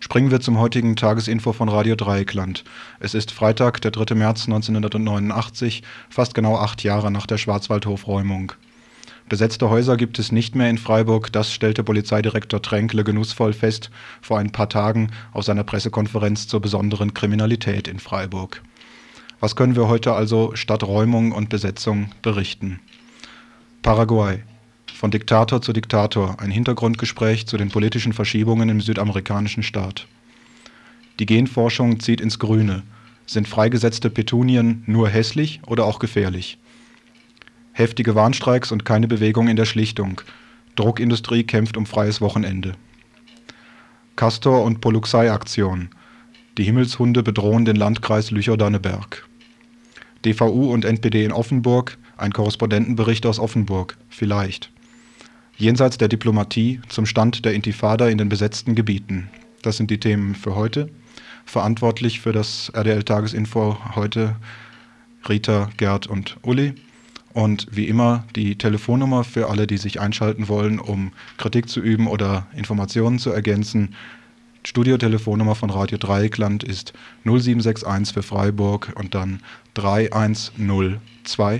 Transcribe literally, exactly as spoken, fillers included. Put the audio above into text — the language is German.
Springen wir zum heutigen Tagesinfo von Radio Dreieckland. Es ist Freitag, der dritte März neunzehnhundertneunundachtzig, fast genau acht Jahre nach der Schwarzwaldhof-Räumung. Besetzte Häuser gibt es nicht mehr in Freiburg, das stellte Polizeidirektor Tränkle genussvoll fest vor ein paar Tagen auf seiner Pressekonferenz zur besonderen Kriminalität in Freiburg. Was können wir heute also statt Räumung und Besetzung berichten? Paraguay. Von Diktator zu Diktator, ein Hintergrundgespräch zu den politischen Verschiebungen im südamerikanischen Staat. Die Genforschung zieht ins Grüne. Sind freigesetzte Petunien nur hässlich oder auch gefährlich? Heftige Warnstreiks und keine Bewegung in der Schlichtung. Druckindustrie kämpft um freies Wochenende. Castor- und Poluxei-Aktion. Die Himmelshunde bedrohen den Landkreis Lüchow-Danneberg. D V U und N P D in Offenburg, ein Korrespondentenbericht aus Offenburg, vielleicht. Jenseits der Diplomatie zum Stand der Intifada in den besetzten Gebieten. Das sind die Themen für heute. Verantwortlich für das R D L-Tagesinfo heute Rita, Gerd und Uli. Und wie immer die Telefonnummer für alle, die sich einschalten wollen, um Kritik zu üben oder Informationen zu ergänzen. Studiotelefonnummer von Radio Dreieckland ist null sieben sechs eins für Freiburg und dann drei eins null zwei